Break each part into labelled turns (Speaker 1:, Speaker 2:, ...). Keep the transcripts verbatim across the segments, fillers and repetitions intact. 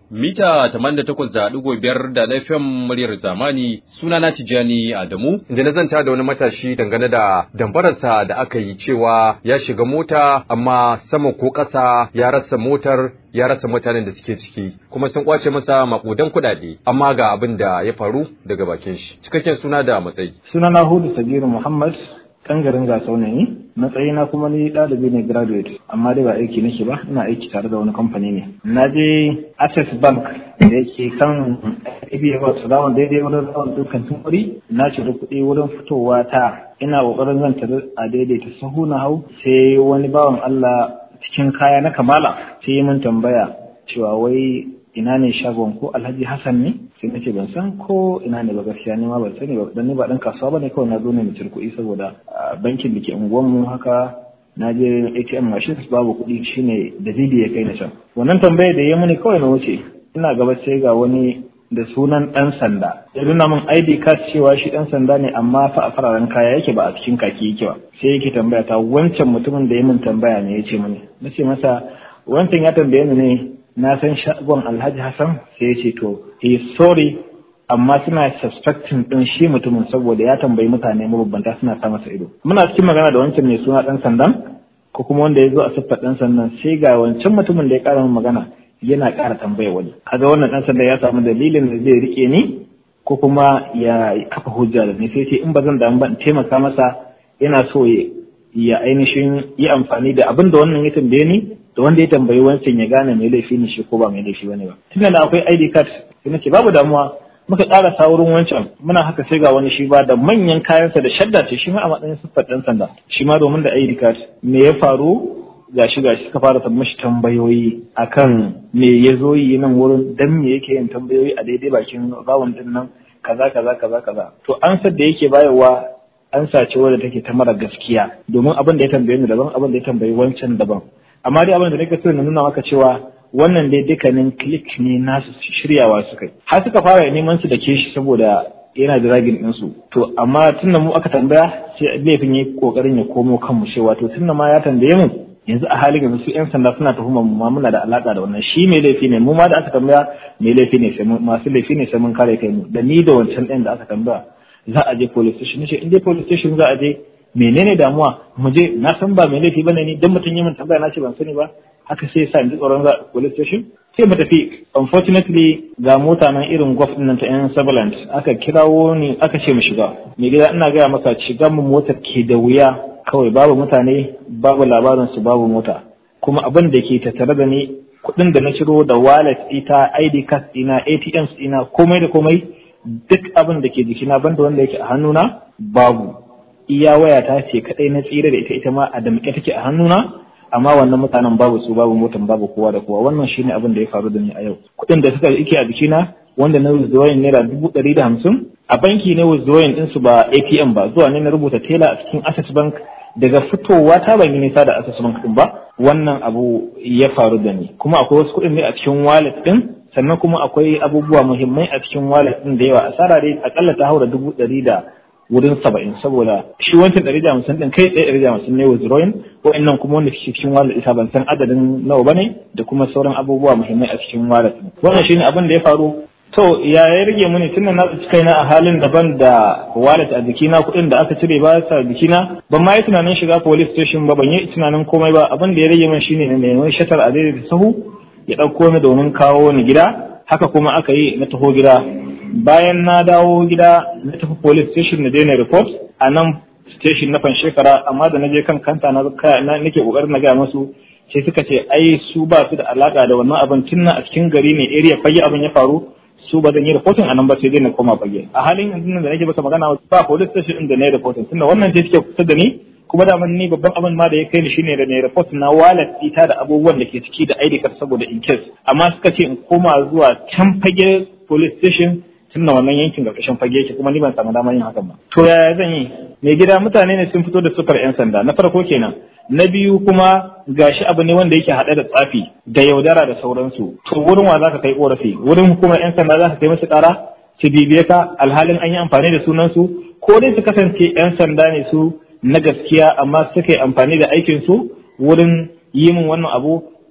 Speaker 1: Mita tamanin da takwas da ɗigo biyar da laifin muryar zamani suna na Tijjani Adamu. Inda na zanta da wani matashi dangane da dambararsa da aka yi cewa ya shiga mota amma sama ko ƙasa ya rasa motar ya rasa mutanen da suke ciki kuma sun kwace masa makudan kuɗaɗe amma ga abin da ya faru daga bakin shi. Cikakken suna da matsayi.
Speaker 2: Suna na Hudu Sagiru Muhammad kan garin Gasau ne, matsayina kuma ni ɗalibi ne graduate amma dai ba aiki nake ba, ina aiki tare da wani kamfani ne. Na je Access Bank da yake kan A B A su dawon daidai wurin rawar dukkan tumuri, na cire kuɗi wurin fitowa ta ina ƙoƙarin zan tare a daidaita sahu na hau sai wani bawan Allah cikin kaya na kamala sai yi min tambaya cewa wai ina ne shagon ko Alhaji Hassan ne? Sai nace ban san ko ina ne ba, gaskiya ne ma ban sani ba, dan ni ba dan kasuwa bane, kawai na zo ne mu cire kuɗi saboda bankin da ke unguwar mu haka na je A T M machines babu kuɗi, shine dalili ya kai na can. Wannan tambayar da ya muni kawai na wuce, ina gaba sai ga wani da sunan dan sanda ya nuna min I D card cewa shi dan sanda ne amma fa a fararen kaya yake ba a cikin kaki yake ba. Sai yake tambaya ta wancan mutumin da ya min tambaya ne yace mini, nace masa wancan ya tambaye ni ne na san shagon Alhaji Hassan, sai ya ce to he sorry amma suna suspecting din shi mutumin saboda ya tambayi mutane mabambanta suna sa masa ido. Muna cikin magana da wancan mai suna dan sandan ko kuma wanda ya zo a siffar dan sandan, sai ga wancan mutumin da ya ƙara min magana yana ƙara tambaya wani. Kaga wannan dan sanda ya samu dalilin da zai rike ni ko kuma ya kafa hujja da ni, sai ce in ba zan damu ba in taimaka masa, yana so ya ainihin yi amfani da abin da wannan ya tambaye ni da wanda ya tambayi wancan ya gane mai laifi ne shi ko ba mai laifi bane ba. Tunda da akwai I D card sai nace babu damuwa, muka ƙara sa wurin wancan muna haka sai ga wani shi ba da manyan kayansa da shadda ce shi ma a matsayin siffar ɗan sanda shi ma domin da I D card. Me ya faru? Gashi gashi suka fara tambashi tambayoyi akan me ya zo yi nan wurin, dan me yake yin tambayoyi a daidai bakin rawun din nan, kaza kaza kaza kaza. To ansar da yake bayarwa an sace wadda take ta mara gaskiya, domin abin da ya tambaye ni daban, abin da ya tambayi wancan daban. Amma dai abin da nake so na nuna maka cewa wannan dai dukkanin click ne nasu shiryawa suka yi. Har suka fara neman su da ke shi saboda yana da ragin ɗinsu. To amma tunda mu aka tambaya sai laifin ya kokarin ya komo kanmu cewa to tunda ma ya tambaye mu yanzu a halin yanzu su yan sanda suna tuhumar mu ma muna da alaka da wannan, shi mai laifi ne, mu ma da aka tambaya mai laifi ne, sai masu laifi ne sai mun kare kai mu, da ni da wancan ɗin da aka tambaya za a je police station. Nace in dai police station za a je menene damuwa mu je, na san ba mai laifi bane ni, dan mutum yi min tambaya na ce ban sani ba, haka sai sa in ji tsoron za police station sai mu tafi. Unfortunately ga mota nan irin gwaf din nan ta yan surveillance aka kirawo ni aka ce mu shiga. Me gida ina gaya maka shiga mu motar ke da wuya, kawai babu mutane babu labarin su babu mota, kuma abin da ke tattare da ni kuɗin da na ciro da wallet ita I D card ina A T Ms ina komai da komai duk abin da ke jikina banda wanda yake a hannuna babu. Iya waya ta ce kadai na tsira da ita, ita ma a damƙe take a hannuna, amma wannan mutanen babu su babu motan babu kowa da kowa. Wannan shine abin da ya faru da ni a yau. Kuɗin da suka yake a jikina wanda na withdrawing naira dubu ɗari da hamsin a banki ne, withdrawing din su ba A T M ba, zuwa ne na rubuta tela a cikin Access Bank, daga fitowa ta ban yi nisa da Access Bank din ba. Wannan abu ya faru da ni, kuma akwai wasu kuɗin ne a cikin wallet din, sannan kuma akwai abubuwa muhimmai a cikin wallet din da yawa. Asara dai akalla ta haura dubu ɗari da wurin saba'in, saboda shi wancan ɗari da hamsin ɗin kai tsaye ɗari da hamsin ne withdrawing, wa'annan kuma wanda suke cikin wallet ita ban san adadin nawa bane, da kuma sauran abubuwa muhimmai a cikin wallet. Wannan shine abin da ya faru. To ya ya rage muni tunda na tsinci kaina a halin daban da wallet a jikina, kuɗin da aka cire ba sa jikina, ban ma yi tunanin shiga police station ba, ban yi tunanin komai ba. Abin da ya rage min shine na nemi shatar a daidaita sahu ya ɗauko ni domin kawo ni gida. Haka kuma aka yi, na taho gida. Bayan na dawo gida na tafi police station na daina report a nan station na Fanshekara, amma da na je kan kanta na nake kokarin na ga masu, sai suka ce ai su ba su da alaka da wannan abin, tunna a cikin gari ne area fage abin ya faru, su ba zan yi reporting a nan ba sai dai na koma fage. A halin yanzu da nake baka magana ba police station din da na yi reporting, tunda wannan ce suke kusa da ni, kuma da ni babban abin ma da ya kai ni shine da na report na wallet ita da abubuwan da ke ciki da I D card saboda in case, amma suka ce in koma zuwa can fage police station tunda wannan yankin ƙarƙashin fage yake, kuma ni ban samu damar yin hakan ba. To yaya zan yi? Mai gida mutane ne sun fito da sufar yan sanda, na farko kenan. Na biyu kuma gashi abu ne wanda yake haɗe da tsafi da yaudara da sauransu. To wurin wa za ka kai ƙorafi? Wurin hukumar yan sanda za ka kai musu ƙara? Su bibiye ka alhalin an yi amfani da sunansu? Ko dai su kasance yan sanda ne su na gaskiya amma suka yi amfani da aikinsu wurin yi min wannan abu,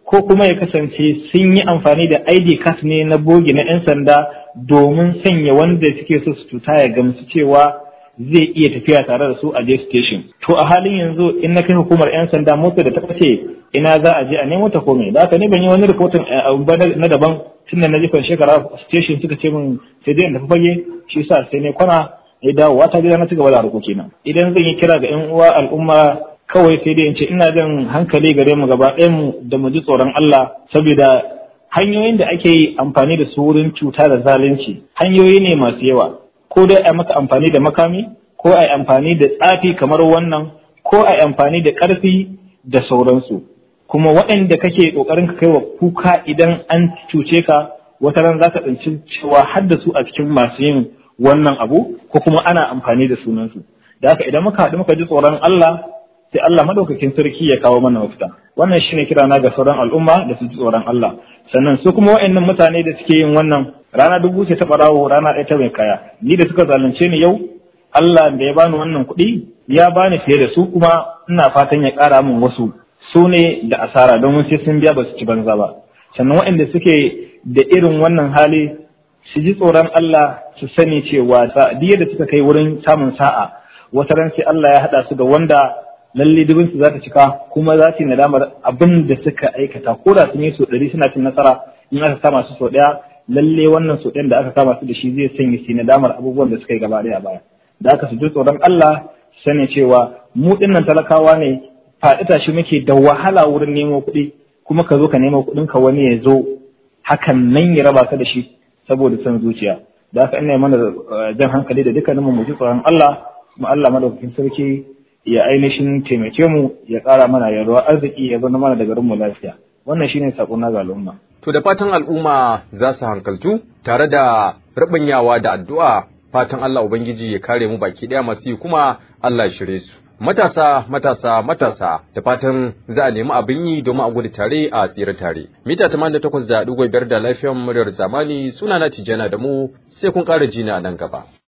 Speaker 2: ko kuma ya kasance sun yi amfani da I D card ne na bogi na 'yan sanda domin sanya wanda suke so su cuta ya gamsu cewa zai iya tafiya tare da su a je station. To a halin yanzu in na kai hukumar 'yan sanda mota da ta kace ina za a je a nemo ta komai. Da haka ne ban yi wani rahoton na daban tun da na jifan shekara station suka ce min sai dai in tafi fage shi sa sai ne kwana ya dawo wata gida na ci gaba da harkoki na. Idan zan yi kira ga 'yan uwa al'umma kawai sai dai in ce ina jan hankali gare mu gaba ɗayan mu da mu ji tsoron Allah saboda hanyoyin da ake yi amfani da su wurin cuta da zalunci hanyoyi ne masu yawa. Ko dai a maka amfani da makami, ko a yi amfani da tsafi kamar wannan, ko a yi amfani da ƙarfi da sauransu. Kuma waɗanda kake ƙoƙarin ka kai wa kuka idan an cuce ka, wata ran za ka tsinci cewa har da su a cikin masu yin wannan abu, ko kuma ana amfani da sunansu. Da haka idan muka haɗu muka ji tsoron Allah, sai Allah madaukakin sarki ya kawo mana mafita. Wannan shine kira na ga sauran al'umma da su ji tsoron Allah. Sannan su kuma waɗannan mutane da suke yin wannan rana dubu ce ta ɓarawo rana ɗaya ta mai kaya. Ni da suka zalunce ni yau, Allah da ya bani wannan kuɗi ya bani fiye da su kuma ina fatan ya ƙara min wasu. Su ne da asara don sai sun biya ba su ci banza ba. Sannan waɗanda suke da irin wannan hali su ji tsoron Allah su sani cewa sa'adiyya da suka kai wurin samun sa'a wata ran sai Allah ya haɗa su da wanda lalle dubin su za ta cika kuma za su yi nadamar abin da suka aikata ko da sun yi so ɗari suna cin nasara in aka kama su so ɗaya lalle wannan so ɗayan da aka kama su da shi zai sanya su nadamar abubuwan da suka yi gaba ɗaya baya da aka su ji tsoron Allah sani cewa mu dinnan talakawa ne faɗi tashi muke da wahala wurin nemo kuɗi kuma ka zo ka nemo kuɗin ka wani ya zo hakan nan ya raba ka da shi saboda son zuciya da aka ina mana jan hankali da dukkanin mu ji tsoron Allah kuma Allah madaukakin sarki ya ainihin taimake mu ya ƙara mana yarwa arziki ya zama mana da garin mu lafiya wannan shine sakon na ga al'umma.
Speaker 1: To da fatan al'umma za su hankaltu tare da rabanyawa da addu'a fatan Allah ubangiji ya kare mu baki daya masu yi kuma Allah ya shirye su. Matasa, matasa, matasa, da fatan za a nemi abin yi domin a gudu tare a tsira tare. Mita tamanin da takwas da ɗigo biyar da lafiyar muryar zamani suna na Tijjana da mu sai kun ƙara jina a nan gaba.